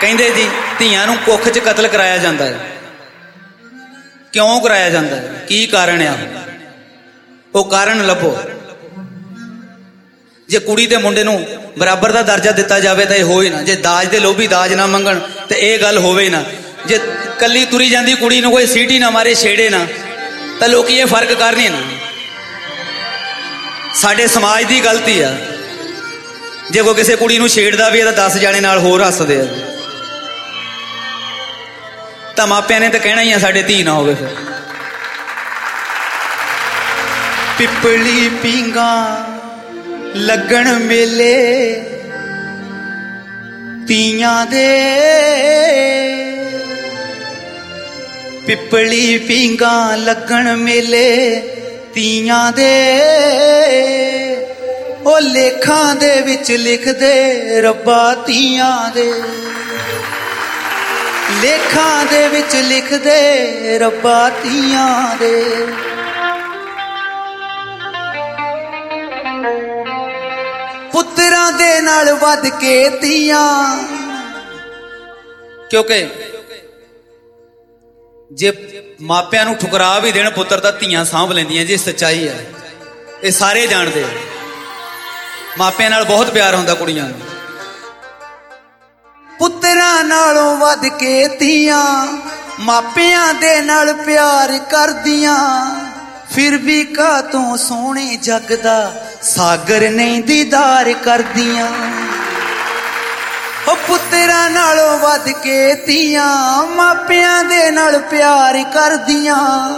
ਕਹਿੰਦੇ ਜੀ ਧੀਆਂ ਨੂੰ ਕੁੱਖ 'ਚ ਕਤਲ ਕਰਾਇਆ ਜਾਂਦਾ ਹੈ। ਕਿਉਂ ਕਰਾਇਆ ਜਾਂਦਾ ਹੈ? ਕੀ ਕਾਰਨ ਆ? ਉਹ ਕਾਰਨ ਲੱਭੋ। ਜੇ ਕੁੜੀ ਤੇ ਮੁੰਡੇ ਨੂੰ ਬਰਾਬਰ ਦਾ ਦਰਜਾ ਦਿੱਤਾ ਜਾਵੇ ਤਾਂ ਇਹ ਹੋਏ ਨਾ। ਜੇ ਦਾਜ ਦੇ ਲੋਭੀ ਦਾਜ ਨਾ ਮੰਗਣ ਤੇ ਇਹ ਗੱਲ ਹੋਵੇ ਨਾ। ਜੇ ਕੱਲੀ ਤੁਰੀ ਜਾਂਦੀ ਕੁੜੀ ਨੂੰ ਕੋਈ ਸੀਟੀ ਨਾ ਮਾਰੇ, ਛੇੜੇ ਨਾ, ਤਾਂ ਲੋਕੀ ਇਹ ਫਰਕ ਕਰਨੀ ਨਾ। ਸਾਡੇ ਸਮਾਜ ਦੀ ਗਲਤੀ ਆ। ਜੇ ਕੋਈ ਕਿਸੇ ਕੁੜੀ ਨੂੰ ਛੇੜਦਾ ਵੀ ਹੈ ਤਾਂ 10 ਜਾਣੇ ਨਾਲ ਹੋਰ ਹੱਸਦੇ ਆ। ਤਾਂ ਮਾਪਿਆਂ ਨੇ ਤਾਂ ਕਹਿਣਾ ਹੀ ਆ ਸਾਡੇ ਧੀ ਨਾ ਹੋਵੇ। ਫਿਰ ਪਿੱਪਲੀ ਪੀਂਘਾਂ ਲੱਗਣ ਮੇਲੇ ਤੀਆਂ ਦੇ, ਪਿੱਪਲੀ ਪੀਂਘਾਂ ਲੱਗਣ ਮੇਲੇ ਤੀਆਂ ਦੇ, ਉਹ ਲੇਖਾਂ ਦੇ ਵਿੱਚ ਲਿਖਦੇ ਰੱਬਾ ਤੀਆਂ ਦੇ, ਲੇਖਾਂ ਦੇ ਵਿੱਚ ਲਿਖਦੇ ਰੱਬਾ ਤੀਆਂ ਦੇ। ਪੁੱਤਰਾਂ ਦੇ ਨਾਲ ਵੱਧ ਕੇ ਧੀਆਂ, ਕਿਉਂਕਿ ਜੇ ਮਾਪਿਆਂ ਨੂੰ ਠੁਕਰਾ ਵੀ ਦੇਣ ਪੁੱਤਰ ਤਾਂ ਧੀਆਂ ਸਾਂਭ ਲੈਂਦੀਆਂ ਜੀ। ਸੱਚਾਈ ਹੈ, ਇਹ ਸਾਰੇ ਜਾਣਦੇ ਆ। ਮਾਪਿਆਂ ਨਾਲ ਬਹੁਤ ਪਿਆਰ ਹੁੰਦਾ ਕੁੜੀਆਂ ਨੂੰ। ਪੁੱਤਰਾਂ ਨਾਲੋਂ ਵੱਧ ਕੇ ਧੀਆਂ ਮਾਪਿਆਂ ਦੇ ਨਾਲ ਪਿਆਰ ਕਰਦੀਆਂ, ਫਿਰ ਵੀ ਕਾਤੋਂ ਸੋਹਣੇ ਜੱਗ ਦਾ ਸਾਗਰ ਨਹੀਂ ਦੀਦਾਰ ਕਰਦੀਆਂ। ਉਹ ਪੁੱਤਰਾਂ ਨਾਲੋਂ ਵੱਧ ਕੇ ਧੀਆਂ ਮਾਪਿਆਂ ਦੇ ਨਾਲ ਪਿਆਰ ਕਰਦੀਆਂ,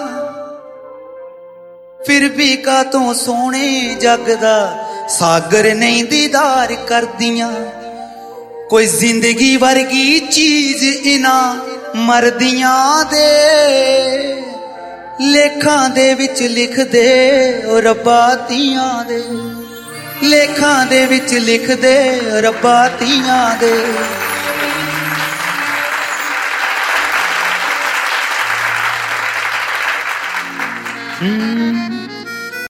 ਫਿਰ ਵੀ ਕਾਤੋਂ ਸੋਹਣੇ ਜੱਗ ਦਾ ਸਾਗਰ ਨਹੀਂ ਦੀਦਾਰ ਕਰਦੀਆਂ। ਕੋਈ ਜ਼ਿੰਦਗੀ ਵਰਗੀ ਚੀਜ਼ ਇਨ੍ਹਾਂ ਮਰਦੀਆਂ ਦੇ, ਲੇਖਾਂ ਦੇ ਵਿੱਚ ਲਿਖਦੇ ਉਹ ਰੱਬਾ ਧੀਆਂ ਦੇ, ਲੇਖਾਂ ਦੇ ਵਿੱਚ ਲਿਖਦੇ ਰੱਬਾ ਧੀਆਂ ਦੇ।